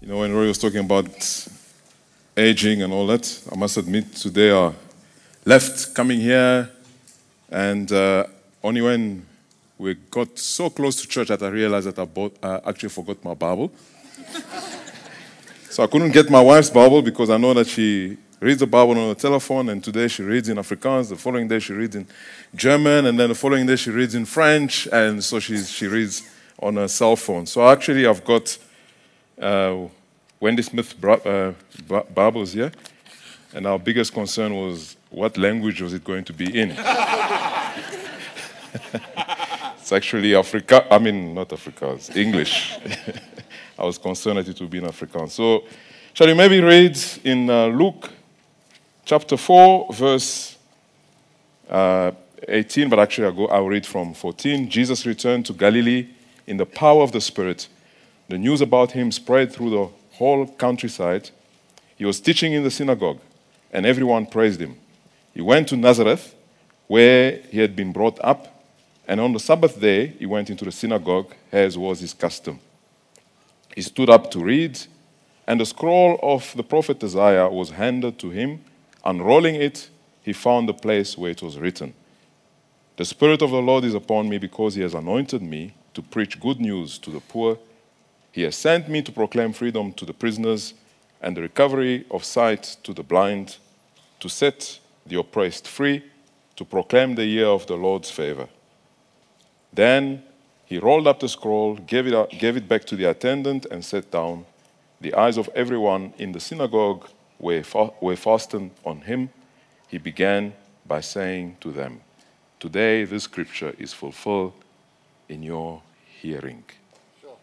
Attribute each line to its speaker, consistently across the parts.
Speaker 1: You know, when Roy was talking about aging and all that, I must admit today I left coming here and only when we got so close to church that I realized that I actually forgot my Bible. So I couldn't get my wife's Bible because I know that she reads the Bible on the telephone, and today she reads in Afrikaans, the following day she reads in German, and then the following day she reads in French, and so she reads on her cell phone. So actually I've got Wendy Smith Bibles here, and our biggest concern was what language was it going to be in? It's actually not Afrikaans, English. I was concerned that it would be in Afrikaans. So, shall we maybe read in Luke chapter 4, verse 18, but actually I'll read from 14. Jesus returned to Galilee in the power of the Spirit. The news about him spread through the whole countryside. He was teaching in the synagogue, and everyone praised him. He went to Nazareth, where he had been brought up, and on the Sabbath day he went into the synagogue, as was his custom. He stood up to read, and the scroll of the prophet Isaiah was handed to him. Unrolling it, he found the place where it was written, "The Spirit of the Lord is upon me, because he has anointed me to preach good news to the poor. He has sent me to proclaim freedom to the prisoners and the recovery of sight to the blind, to set the oppressed free, to proclaim the year of the Lord's favor." Then he rolled up the scroll, gave it back to the attendant, and sat down. The eyes of everyone in the synagogue were fastened on him. He began by saying to them, "Today this scripture is fulfilled in your hearing." Sure.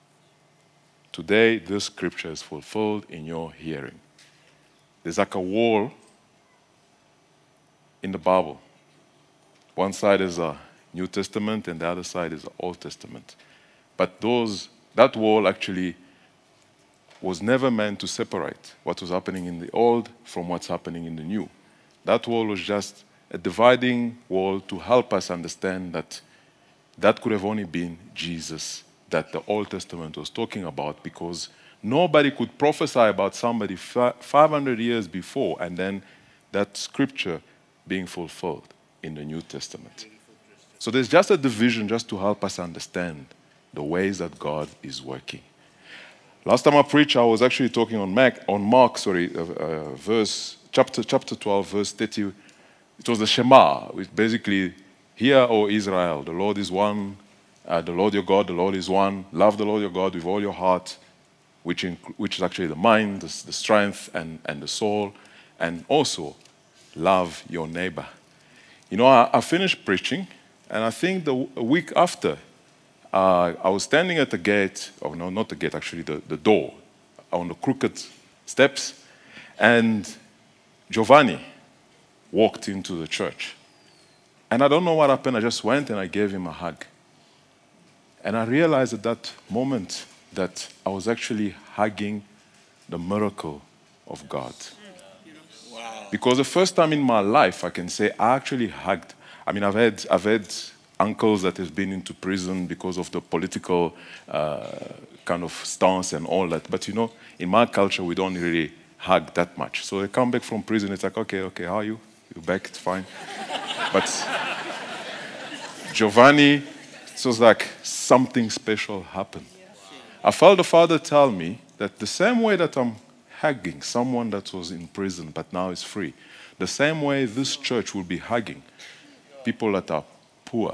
Speaker 1: Today this scripture is fulfilled in your hearing. There's like a wall in the Bible. One side is a New Testament, and the other side is the Old Testament. But that wall actually was never meant to separate what was happening in the Old from what's happening in the New. That wall was just a dividing wall to help us understand that that could have only been Jesus that the Old Testament was talking about, because nobody could prophesy about somebody 500 years before and then that scripture being fulfilled in the New Testament. So there's just a division just to help us understand the ways that God is working. Last time I preached, I was actually talking on Mark, chapter 12, verse 30. It was the Shema, which basically, "Hear, O Israel, the Lord is one, the Lord your God, the Lord is one. Love the Lord your God with all your heart," which is actually the mind, the strength, and the soul, and also love your neighbor. You know, I finished preaching, and I think a week after, I was standing at the gate, no, not the gate, actually, the door, on the crooked steps, and Giovanni walked into the church. And I don't know what happened. I just went and I gave him a hug. And I realized at that moment that I was actually hugging the miracle of God. Wow. Because the first time in my life, I can say, I actually hugged. I mean, I've had uncles that have been into prison because of the political kind of stance and all that. But you know, in my culture, we don't really hug that much. So they come back from prison, it's like, okay, how are you? You're back, it's fine. But Giovanni, it was like something special happened. I felt the Father tell me that the same way that I'm hugging someone that was in prison but now is free, the same way this church will be hugging people that are poor,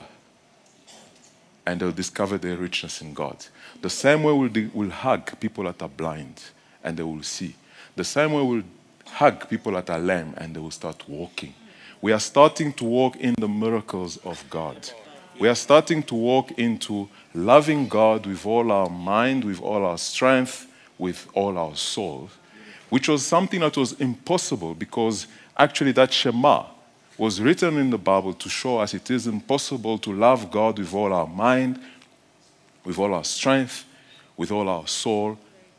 Speaker 1: and they'll discover their richness in God. The same way we'll hug people that are blind, and they will see. The same way we'll hug people that are lame, and they will start walking. We are starting to walk in the miracles of God. We are starting to walk into loving God with all our mind, with all our strength, with all our soul, which was something that was impossible, because actually that Shema was written in the Bible to show us it is impossible to love God with all our mind, with all our strength, with all our soul,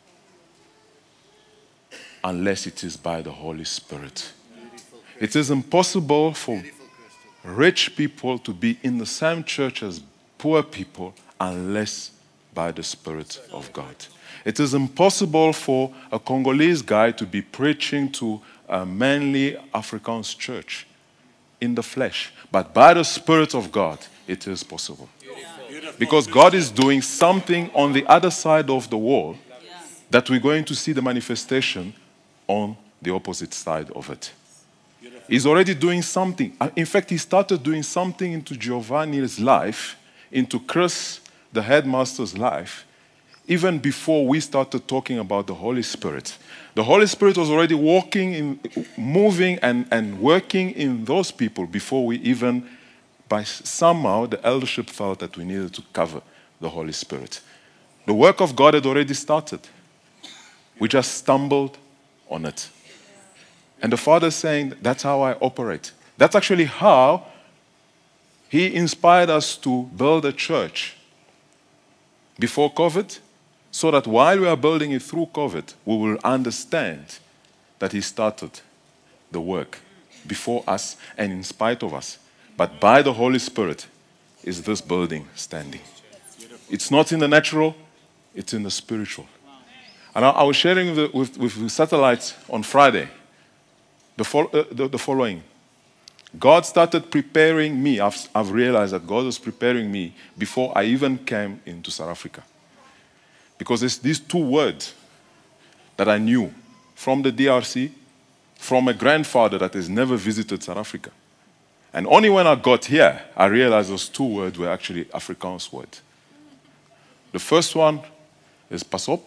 Speaker 1: unless it is by the Holy Spirit. It is impossible for rich people to be in the same church as poor people unless by the Spirit of God. It is impossible for a Congolese guy to be preaching to a mainly Afrikaans church in the flesh. But by the Spirit of God, it is possible. Because God is doing something on the other side of the wall that we're going to see the manifestation on the opposite side of it. He's already doing something. In fact, he started doing something into Giovanni's life, into Chris, the headmaster's life, even before we started talking about the Holy Spirit. The Holy Spirit was already moving and working in those people before we even, by somehow, the eldership felt that we needed to cover the Holy Spirit. The work of God had already started. We just stumbled on it. And the Father is saying, that's how I operate. That's actually how He inspired us to build a church before COVID, so that while we are building it through COVID, we will understand that He started the work before us and in spite of us. But by the Holy Spirit is this building standing. It's not in the natural, it's in the spiritual. And I was sharing with satellites on Friday the following. God started preparing me. I've realized that God was preparing me before I even came into South Africa. Because it's these two words that I knew from the DRC, from a grandfather that has never visited South Africa. And only when I got here, I realized those two words were actually Afrikaans words. The first one is pas op.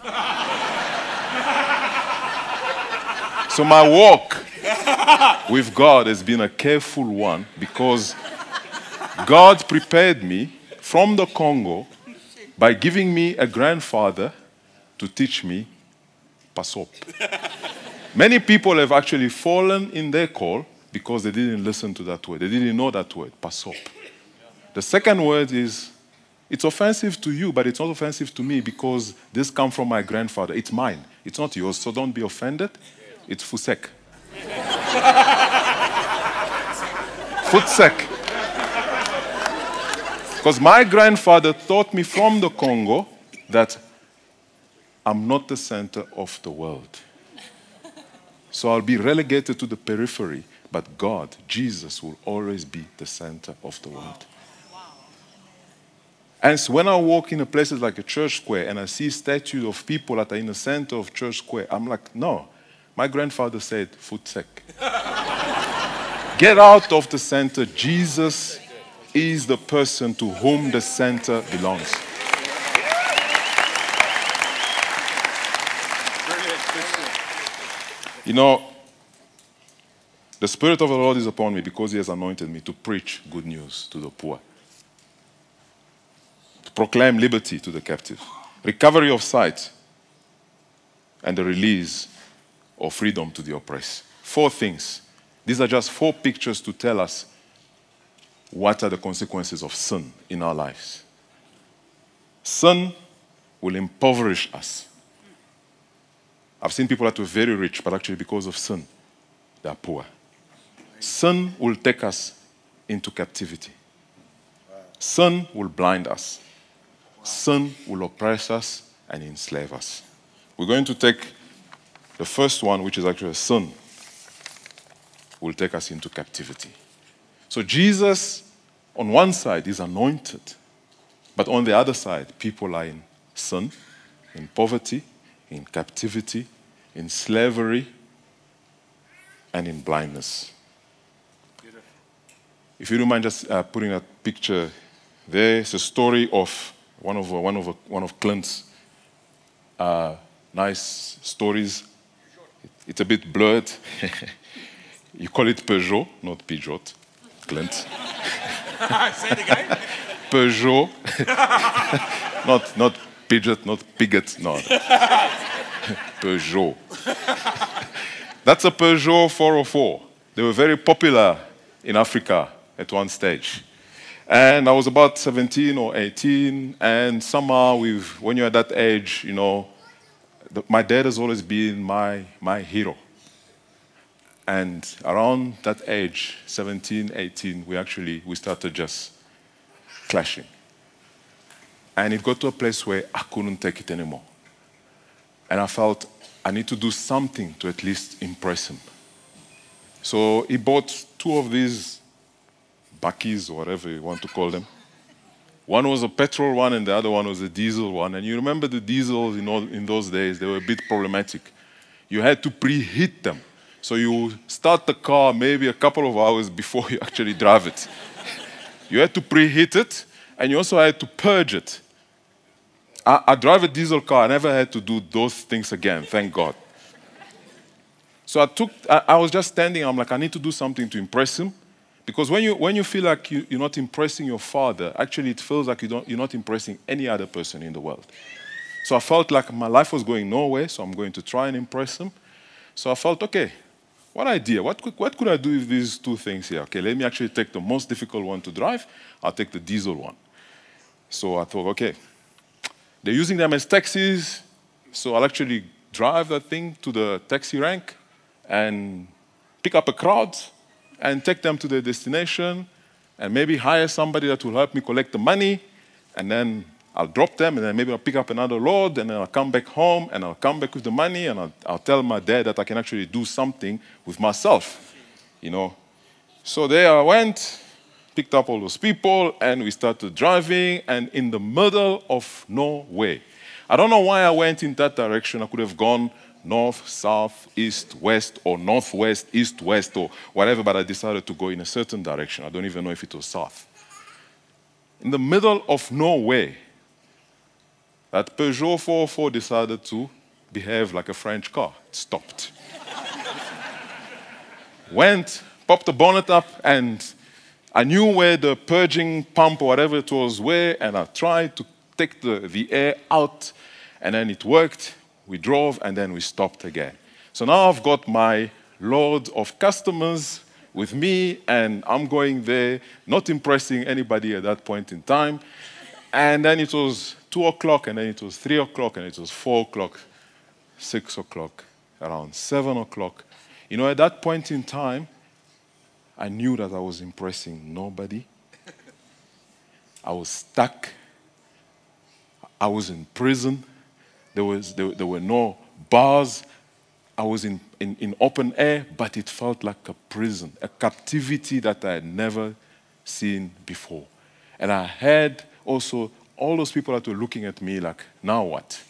Speaker 1: So my walk with God has been a careful one because God prepared me from the Congo by giving me a grandfather to teach me pas op. Many people have actually fallen in their call because they didn't listen to that word. They didn't know that word, pas op. The second word is, it's offensive to you, but it's not offensive to me because this comes from my grandfather. It's mine. It's not yours, so don't be offended. It's fusek. Futsek. Because my grandfather taught me from the Congo that I'm not the center of the world. So I'll be relegated to the periphery, but God, Jesus, will always be the center of the world. And so when I walk in places like a church square and I see statues of people that are in the center of church square, I'm like, no. My grandfather said, futsek. Get out of the center. Jesus is the person to whom the center belongs. You know, the Spirit of the Lord is upon me because He has anointed me to preach good news to the poor, to proclaim liberty to the captive, recovery of sight, and the release of freedom to the oppressed. 4 things. These are just 4 pictures to tell us what are the consequences of sin in our lives. Sin will impoverish us. I've seen people that were very rich, but actually because of sin, they are poor. Sin will take us into captivity. Sin will blind us. Sin will oppress us and enslave us. We're going to take the first one, which is actually sin, will take us into captivity. So Jesus, on one side, is anointed, but on the other side, people are in sin, in poverty, in captivity, in slavery, and in blindness. If you don't mind just putting a picture there, it's a story of one of Clint's nice stories. It's a bit blurred. You call it Peugeot, not Peugeot. Clint.
Speaker 2: Say it again.
Speaker 1: Peugeot. not Pidget, not Pigot, no. Peugeot. That's a Peugeot 404. They were very popular in Africa at one stage. And I was about 17 or 18, and somehow when you're at that age, you know, my dad has always been my hero. And around that age, 17, 18, we started just clashing. And it got to a place where I couldn't take it anymore. And I felt I need to do something to at least impress him. So he bought 2 of these bakkies, or whatever you want to call them. One was a petrol one and the other one was a diesel one. And you remember the diesels in those days, they were a bit problematic. You had to preheat them. So you start the car maybe a couple of hours before you actually drive it. You had to preheat it, and you also had to purge it. I drive a diesel car. I never had to do those things again, thank God. So I was just standing. I'm like, I need to do something to impress him. Because when you feel like you're not impressing your father, actually it feels like you're not impressing any other person in the world. So I felt like my life was going nowhere, so I'm going to try and impress him. So I felt, okay, what idea? What could I do with these 2 things here? Okay, let me actually take the most difficult one to drive. I'll take the diesel one. So I thought, okay, they're using them as taxis, so I'll actually drive that thing to the taxi rank and pick up a crowd and take them to their destination and maybe hire somebody that will help me collect the money, and then I'll drop them, and then maybe I'll pick up another load, and then I'll come back home, and I'll come back with the money, and I'll tell my dad that I can actually do something with myself, So there I went, picked up all those people, and we started driving, and in the middle of nowhere. I don't know why I went in that direction. I could have gone north, south, east, west, or northwest, east, west, or whatever, but I decided to go in a certain direction. I don't even know if it was south. In the middle of nowhere, that Peugeot 404 decided to behave like a French car. It stopped. Went, popped the bonnet up, and I knew where the purging pump or whatever it was were, and I tried to take the air out, and then it worked. We drove, and then we stopped again. So now I've got my load of customers with me, and I'm going there, not impressing anybody at that point in time. And then it was 2 o'clock, and then it was 3 o'clock, and it was 4 o'clock, 6 o'clock, around 7 o'clock. At that point in time, I knew that I was impressing nobody. I was stuck. I was in prison. There were no bars. I was in open air, but it felt like a prison, a captivity that I had never seen before. And I had also all those people that were looking at me like, now what?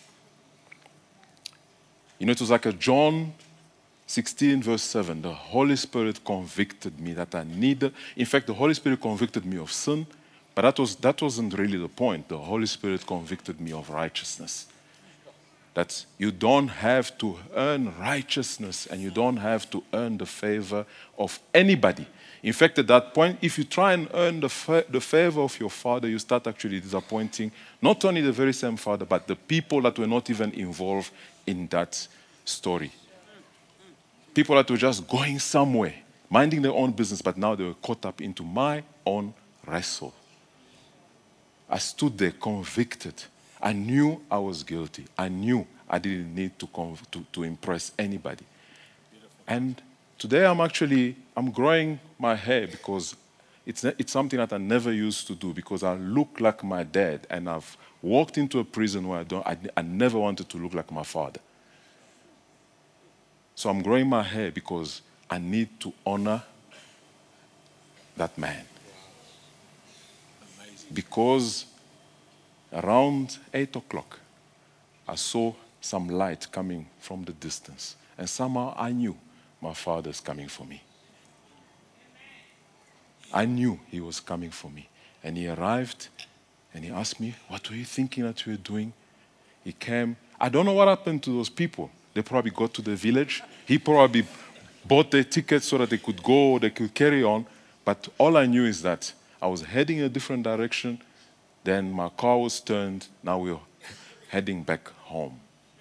Speaker 1: It was like a John 16, verse 7. The Holy Spirit convicted me that I needed. In fact, the Holy Spirit convicted me of sin, but that wasn't really the point. The Holy Spirit convicted me of righteousness. That you don't have to earn righteousness, and you don't have to earn the favor of anybody. In fact, at that point, if you try and earn the favor of your father, you start actually disappointing not only the very same father, but the people that were not even involved in that story. People that were just going somewhere, minding their own business, but now they were caught up into my own wrestle. I stood there convicted. I knew I was guilty. I knew I didn't need to impress anybody. And today I'm growing my hair because it's something that I never used to do, because I look like my dad, and I've walked into a prison where I never wanted to look like my father. So I'm growing my hair because I need to honor that man. Because around 8 o'clock, I saw some light coming from the distance. And somehow I knew my father's coming for me. I knew he was coming for me. And he arrived and he asked me, what were you thinking that you were doing? He came. I don't know what happened to those people. They probably got to the village. He probably bought their tickets so that they could go, they could carry on. But all I knew is that I was heading in a different direction. Then my car was turned. Now we were heading back home.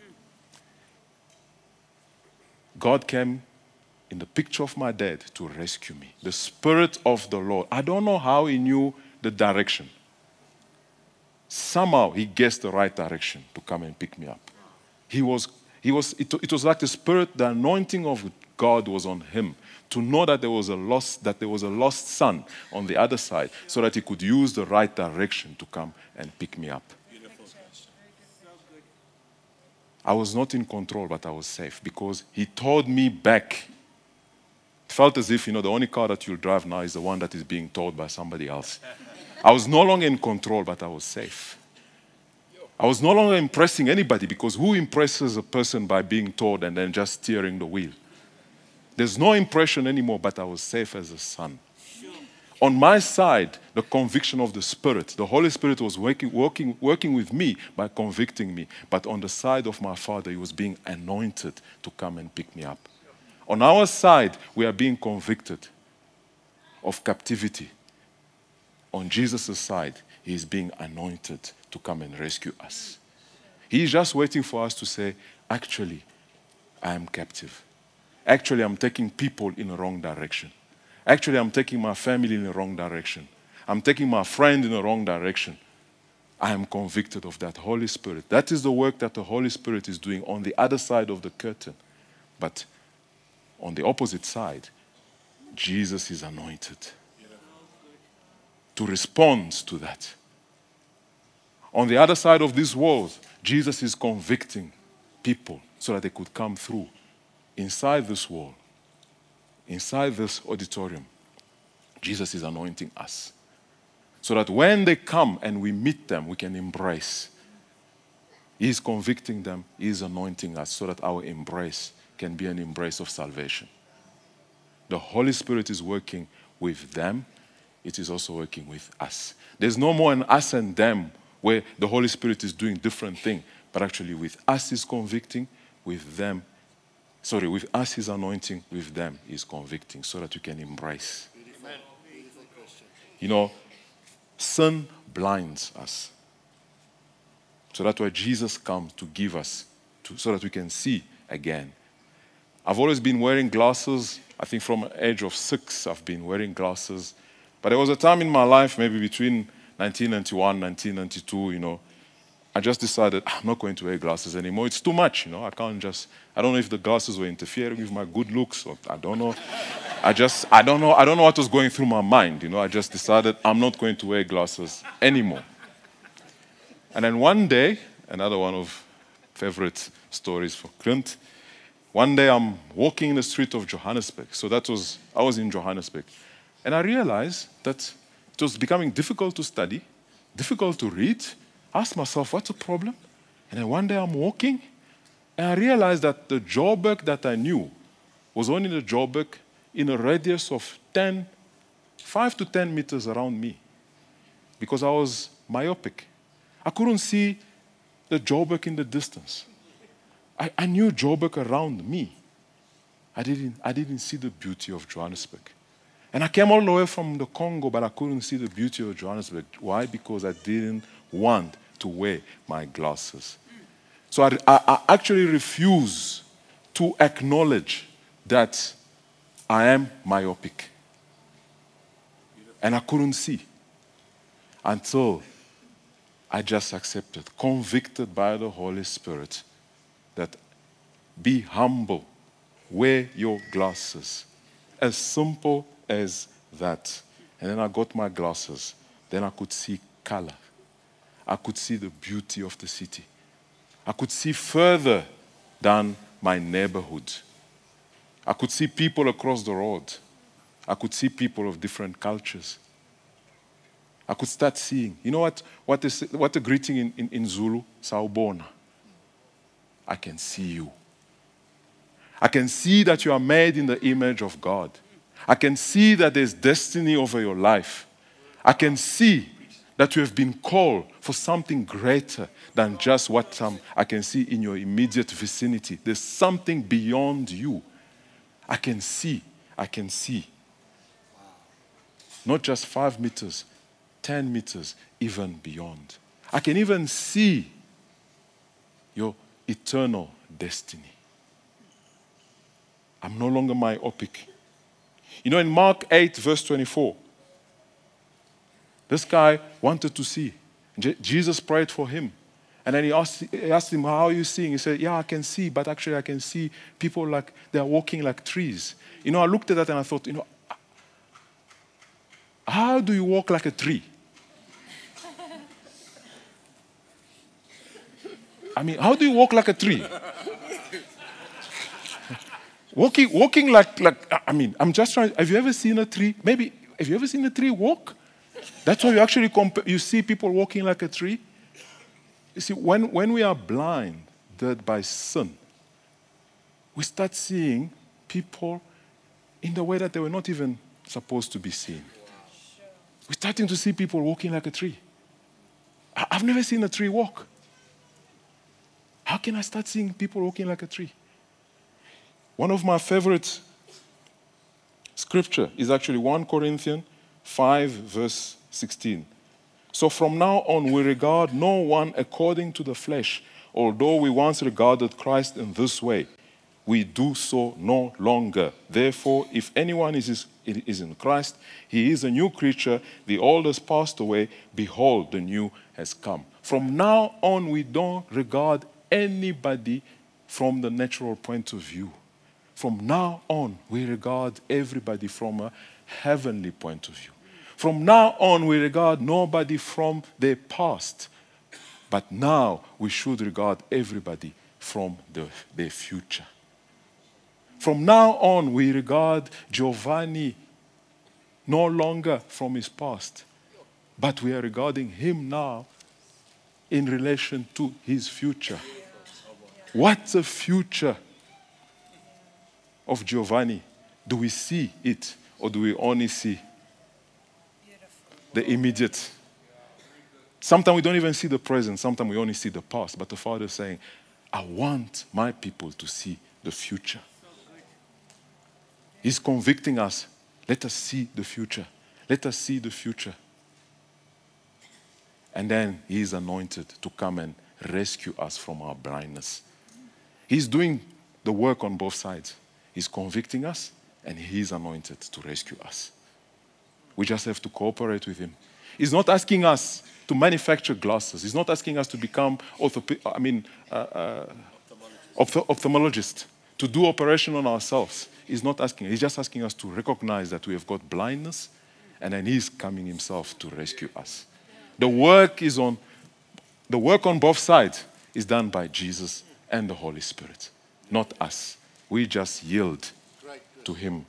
Speaker 1: God came in the picture of my dad to rescue me. The Spirit of the Lord. I don't know how he knew the direction. Somehow he guessed the right direction to come and pick me up. It was like the Spirit, the anointing of God was on him to know that there was a lost son on the other side, so that he could use the right direction to come and pick me up. I was not in control, but I was safe because he towed me back. It felt as if, the only car that you'll drive now is the one that is being towed by somebody else. I was no longer in control, but I was safe. I was no longer impressing anybody because who impresses a person by being towed and then just steering the wheel? There's no impression anymore, but I was safe as a son. On my side, the conviction of the Spirit, the Holy Spirit was working with me by convicting me. But on the side of my Father, he was being anointed to come and pick me up. On our side, we are being convicted of captivity. On Jesus' side, he is being anointed to come and rescue us. He is just waiting for us to say, actually, I am captive. Actually, I'm taking people in the wrong direction. Actually, I'm taking my family in the wrong direction. I'm taking my friend in the wrong direction. I am convicted of that. Holy Spirit. That is the work that the Holy Spirit is doing on the other side of the curtain. But on the opposite side, Jesus is anointed to respond to that. On the other side of this world, Jesus is convicting people so that they could come through inside this wall, inside this auditorium. Jesus is anointing us so that when they come and we meet them, we can embrace. He is convicting them. He is anointing us so that our embrace can be an embrace of salvation. The Holy Spirit is working with them. It is also working with us. There's no more an us and them where the Holy Spirit is doing different things, but actually with us he's convicting, with us he's anointing, with them he's convicting so that you can embrace. Sin blinds us. So that's why Jesus comes to give us, so that we can see again. I've always been wearing glasses. I think from the age of 6, I've been wearing glasses. But there was a time in my life, maybe between 1991, 1992, I just decided I'm not going to wear glasses anymore. It's too much, I don't know if the glasses were interfering with my good looks, or I don't know. I don't know what was going through my mind, I just decided I'm not going to wear glasses anymore. And then one day, another one of favorite stories for Clint, one day I'm walking in the street of Johannesburg. I was in Johannesburg. And I realized that it was becoming difficult to study, difficult to read. I asked myself, what's the problem? And then one day I'm walking, and I realized that the Joburg that I knew was only the Joburg in a radius of 5 to 10 meters around me, because I was myopic. I couldn't see the Joburg in the distance. I knew Joburg around me. I didn't see the beauty of Johannesburg. And I came all the way from the Congo, but I couldn't see the beauty of Johannesburg. Why? Because I didn't want to wear my glasses. So I actually refuse to acknowledge that I am myopic. And I couldn't see until I just accepted, convicted by the Holy Spirit, that be humble, wear your glasses. As simple as that. And then I got my glasses. Then I could see color. I could see the beauty of the city. I could see further than my neighborhood. I could see people across the road. I could see people of different cultures. I could start seeing. You know what the greeting in Zulu? Sawubona. I can see you. I can see that you are made in the image of God. I can see that there's destiny over your life. I can see that you have been called for something greater than just what I can see in your immediate vicinity. There's something beyond you. I can see. Not just 5 meters, 10 meters, even beyond. I can even see your eternal destiny. I'm no longer myopic. In Mark 8, verse 24, this guy wanted to see. Jesus prayed for him. And then he asked him, how are you seeing? He said, yeah, I can see, but actually I can see people like they're walking like trees. I looked at that and I thought, how do you walk like a tree? I mean, how do you walk like a tree? Walking like, I mean, I'm just trying, have you ever seen a tree? Maybe, have you ever seen a tree walk? That's why you actually you see people walking like a tree. You see, when we are blinded by sin, we start seeing people in the way that they were not even supposed to be seen. We're starting to see people walking like a tree. I've never seen a tree walk. How can I start seeing people walking like a tree? One of my favorite scripture is actually 1 Corinthians 5, verse 16. So from now on, we regard no one according to the flesh. Although we once regarded Christ in this way, we do so no longer. Therefore, if anyone is in Christ, he is a new creature. The old has passed away. Behold, the new has come. From now on, we don't regard anybody from the natural point of view. From now on, we regard everybody from a heavenly point of view. From now on, we regard nobody from their past. But now, we should regard everybody from their future. From now on, we regard Giovanni no longer from his past, but we are regarding him now in relation to his future. What's the future of Giovanni? Do we see it, or do we only see the immediate? Sometimes we don't even see the present, sometimes we only see the past, but the Father is saying, I want my people to see the future. He's convicting us. Let us see the future. Let us see the future. And then he is anointed to come and rescue us from our blindness. He's doing the work on both sides. He's convicting us and he's anointed to rescue us. We just have to cooperate with him. He's not asking us to manufacture glasses. He's not asking us to become ophthalmologists, to do operation on ourselves. He's not asking. He's just asking us to recognize that we have got blindness, and then he's coming himself to rescue us. The work on both sides is done by Jesus and the Holy Spirit, not us. We just yield to him.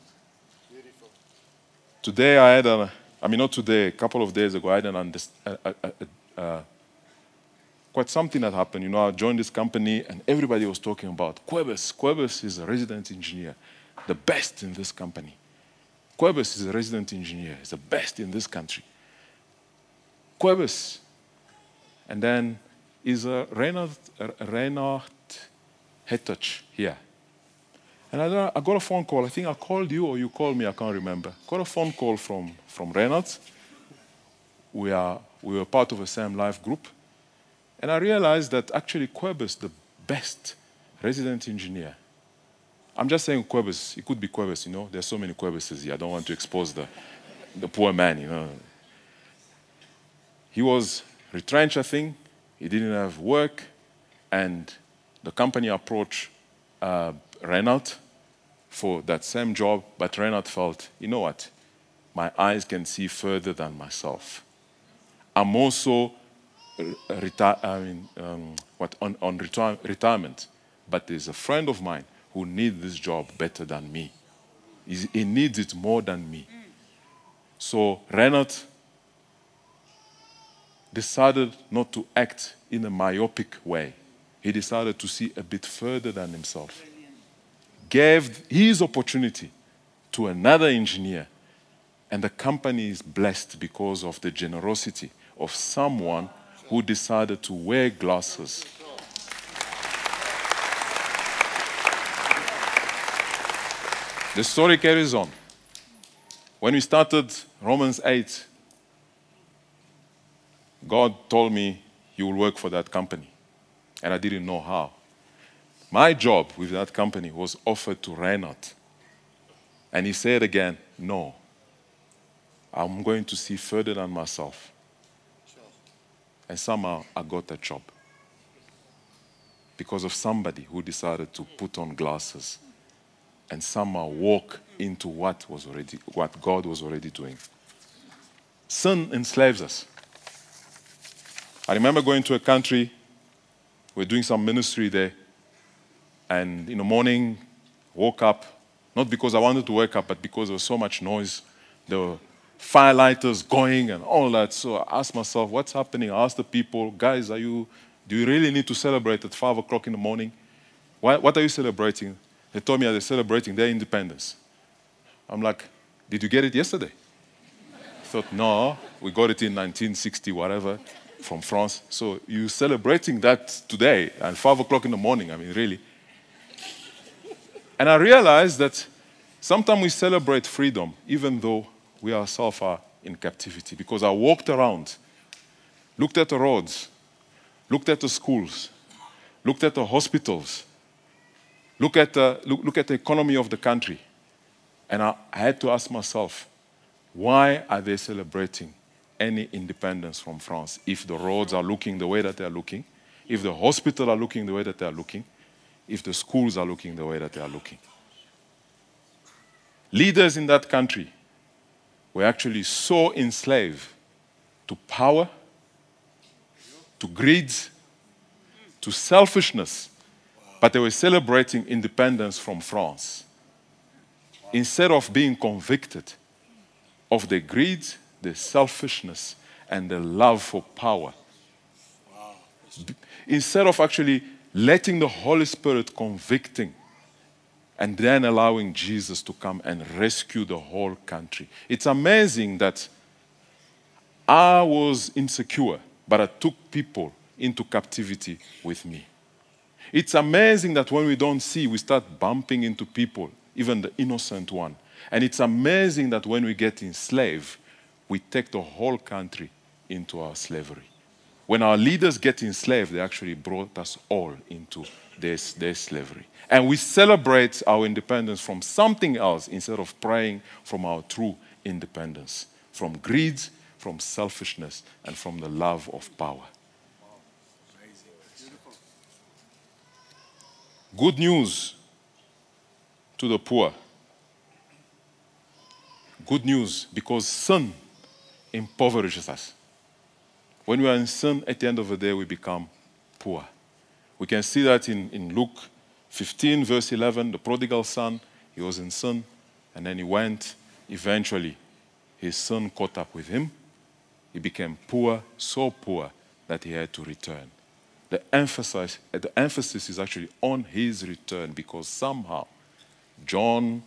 Speaker 1: Today a couple of days ago, I had quite something that happened. You know, I joined this company and everybody was talking about Quebus. Quebus is a resident engineer, the best in this company. Quebus is a resident engineer, he's the best in this country. Quebus. And then is a Reinhard Hettich here. And I got a phone call. I think I called you or you called me, I can't remember. Got a phone call from Reinhard. We were part of a Sam Life group. And I realized that actually Quebus, the best resident engineer, I'm just saying Quebus, it could be Quebus, you know. There's so many Quebuses here. I don't want to expose the poor man, you know. He was retrenched, I think. He didn't have work. And the company approached Reinhard for that same job. But Reinhard felt, you know what? My eyes can see further than myself. I'm also retirement. But there's a friend of mine who needs this job better than me. He needs it more than me. So Reinhard decided not to act in a myopic way. He decided to see a bit further than himself. Gave his opportunity to another engineer, and the company is blessed because of the generosity of someone who decided to wear glasses. The story carries on. When we started Romans 8, God told me, you will work for that company. And I didn't know how. My job with that company was offered to Reinhard. And he said again, no, I'm going to see further than myself. And somehow I got that job. Because of somebody who decided to put on glasses and somehow walk into what God was already doing. Sin enslaves us. I remember going to a country We're doing some ministry there. And in the morning, woke up, not because I wanted to wake up, but because there was so much noise. There were firelighters going and all that. So I asked myself, what's happening? I asked the people, guys, do you really need to celebrate at 5 o'clock in the morning? What are you celebrating? They told me they're celebrating their independence. I'm like, did you get it yesterday? I thought, no, we got it in 1960, whatever, from France. So you're celebrating that today at 5 o'clock in the morning. I mean, really. And I realized that sometimes we celebrate freedom even though we ourselves are in captivity. Because I walked around, looked at the roads, looked at the schools, looked at the hospitals, looked at the economy of the country. And I had to ask myself, why are they celebrating any independence from France if the roads are looking the way that they are looking, if the hospitals are looking the way that they are looking, if the schools are looking the way that they are looking? Leaders in that country were actually so enslaved to power, to greed, to selfishness, but they were celebrating independence from France. Instead of being convicted of their greed, their selfishness, and their love for power. Instead of actually letting the Holy Spirit convicting and then allowing Jesus to come and rescue the whole country. It's amazing that I was insecure, but I took people into captivity with me. It's amazing that when we don't see, we start bumping into people, even the innocent one. And it's amazing that when we get enslaved, we take the whole country into our slavery. When our leaders get enslaved, they actually brought us all into their slavery. And we celebrate our independence from something else instead of praying from our true independence, from greed, from selfishness, and from the love of power. Good news to the poor. Good news, because sin impoverishes us. When we are in sin, at the end of the day, we become poor. We can see that in Luke 15, verse 11, the prodigal son, he was in sin, and then he went. Eventually, his son caught up with him. He became poor, so poor that he had to return. The emphasis is actually on his return, because somehow John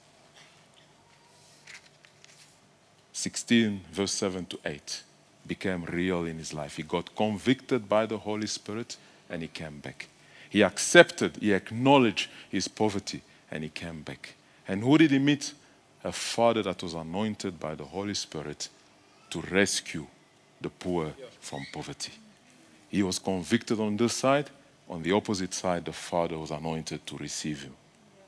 Speaker 1: 16, verse 7 to 8 became real in his life. He got convicted by the Holy Spirit and he came back. He accepted, he acknowledged his poverty and he came back. And who did he meet? A father that was anointed by the Holy Spirit to rescue the poor from poverty. He was convicted on this side. On the opposite side, the father was anointed to receive him.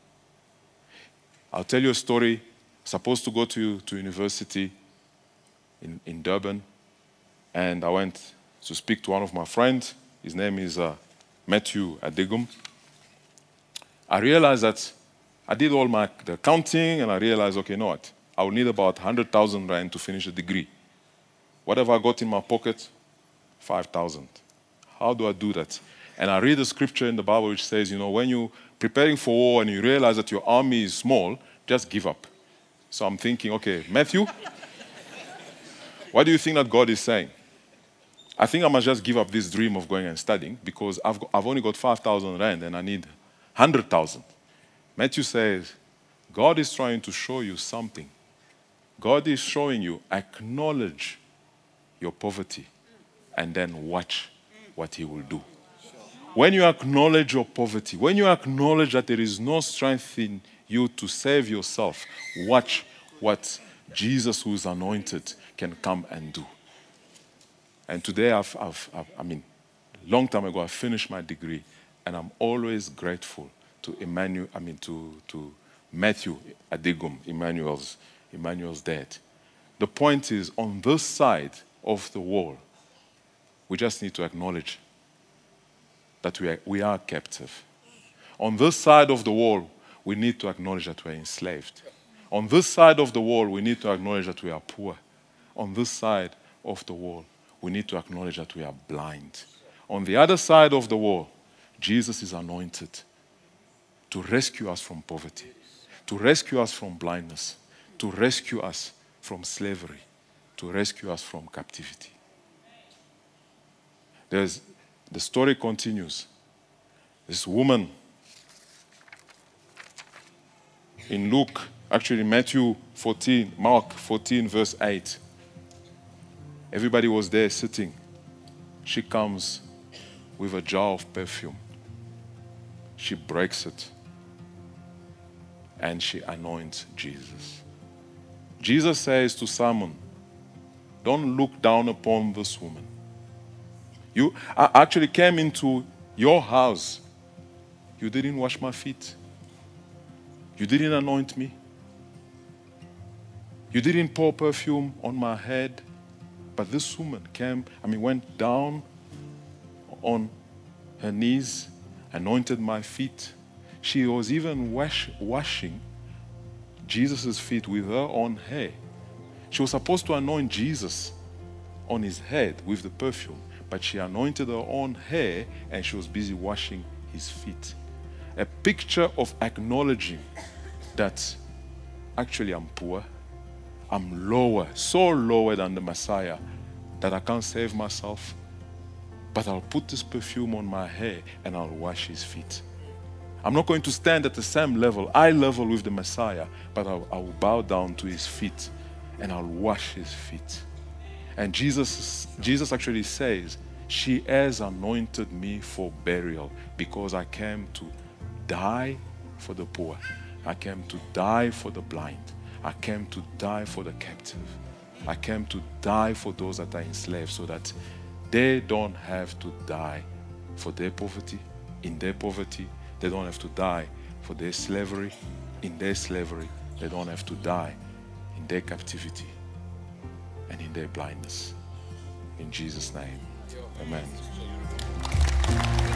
Speaker 1: I'll tell you a story. Supposed to go to university in Durban, and I went to speak to one of my friends. His name is Matthew Adegum. I realized that I did all the accounting, and I realized, okay, you know what? I will need about 100,000 rand to finish a degree. What have I got in my pocket? 5,000. How do I do that? And I read a scripture in the Bible which says, you know, when you're preparing for war and you realize that your army is small, just give up. So I'm thinking, okay, Matthew, what do you think that God is saying? I think I must just give up this dream of going and studying because I've only got 5,000 rand and I need 100,000. Matthew says, God is trying to show you something. God is showing you, acknowledge your poverty and then watch what he will do. When you acknowledge your poverty, when you acknowledge that there is no strength in you to save yourself, watch what Jesus, who is anointed, can come and do. And today, long time ago, I finished my degree, and I'm always grateful to to Matthew Adegum, Emmanuel's dad. The point is, on this side of the wall, we just need to acknowledge that we are captive. On this side of the wall, we need to acknowledge that we are enslaved. On this side of the wall, we need to acknowledge that we are poor. On this side of the wall, we need to acknowledge that we are blind. On the other side of the wall, Jesus is anointed to rescue us from poverty, to rescue us from blindness, to rescue us from slavery, to rescue us from captivity. The story continues. This woman in Luke, actually Matthew 14, Mark 14, verse 8. Everybody was there sitting. She comes with a jar of perfume. She breaks it and she anoints Jesus. Jesus says to Simon, don't look down upon this woman. I actually came into your house. You didn't wash my feet. You didn't anoint me. You didn't pour perfume on my head. But this woman went down on her knees, anointed my feet. She was even washing Jesus' feet with her own hair. She was supposed to anoint Jesus on his head with the perfume, but she anointed her own hair and she was busy washing his feet. A picture of acknowledging that actually I'm poor, I'm lower, so lower than the Messiah that I can't save myself, but I'll put this perfume on my hair and I'll wash his feet. I'm not going to stand at the same level, eye level with the Messiah, but I will bow down to his feet and I'll wash his feet. And Jesus actually says, she has anointed me for burial because I came to die for the poor. I came to die for the blind. I came to die for the captive. I came to die for those that are enslaved so that they don't have to die for their poverty. In their poverty, they don't have to die for their slavery. In their slavery, they don't have to die in their captivity and in their blindness. In Jesus' name, amen.